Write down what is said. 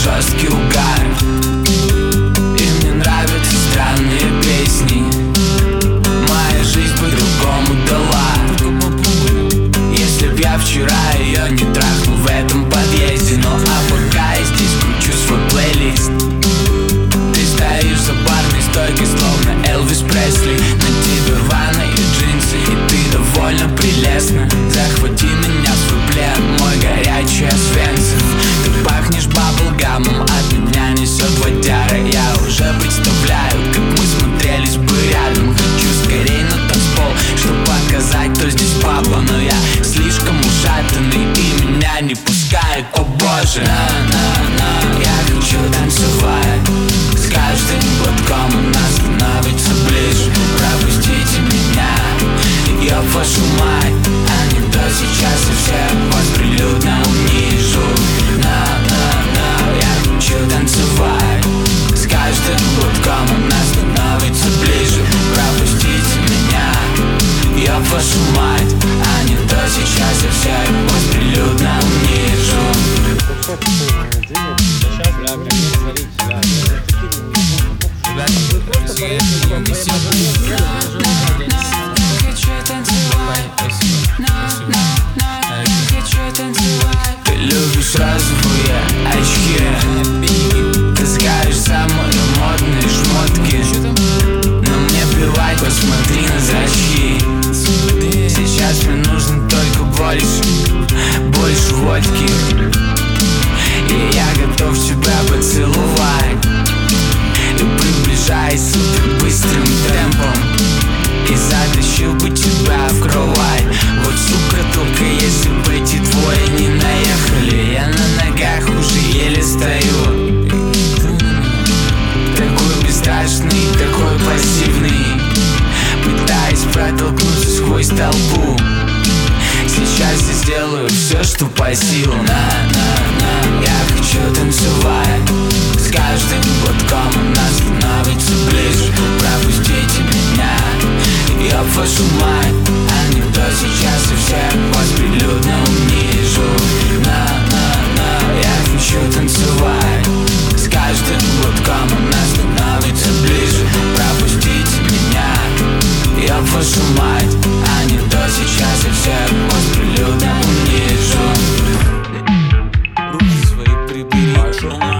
жесткий угар. И мне нравятся странные песни. Моя жизнь по-другому дала. Если б я вчера ее не трахнул в этом подъезде. Ну а пока я здесь кручу свой плейлист. Ты стоишь за барной стойкой, словно Элвис Пресли. На тебе рваные джинсы, и ты довольно прелестна. Захвати меня в свой плен, мой горячий Освенцим. Ты пахнешь баблгамом, от меня несет водяра. Я уже представляю, как мы смотрелись бы рядом. Хочу скорей на танцпол, чтобы показать, кто здесь папа. Но я слишком ушатанный, и меня не пускает, о боже. На-на-на, я хочу танцевать. С каждым глотком она становится ближе. Пропустите меня, я вашу мать. А не то сейчас я всех вас прилюдно унижу. На-на-на, я хочу танцевать. С каждым глотком она становится ближе. Пропустите меня, я вашу мать. А не то сейчас я всех вас прилюдно унижу. Ты любишь розовые очки. Таскаешь самые модные шмотки. Но мне плевать, посмотри на зрачки. Сейчас мне нужно только больше водки. И я готов тебя поцеловать. И приближаясь супер быстрым темпом, и затащил бы тебя в кровать. Вот сука, только если бы эти двое не наехали. Я на ногах уже еле стою. Такой бесстрашный, такой пассивный, пытаясь протолкнуться сквозь толпу. Сейчас я сделаю все, что по силам. На-на-на, я хочу танцевать. С каждым глотком она становится ближе. Пропустите меня, я вашу мать. А не то сейчас я всех вас прилюдно унижу. На-на-на, я хочу танцевать. С каждым глотком она становится ближе. Пропустите меня, я вашу мать. А не то сейчас я всех вас прилюдно унижу. Руки свои прибери.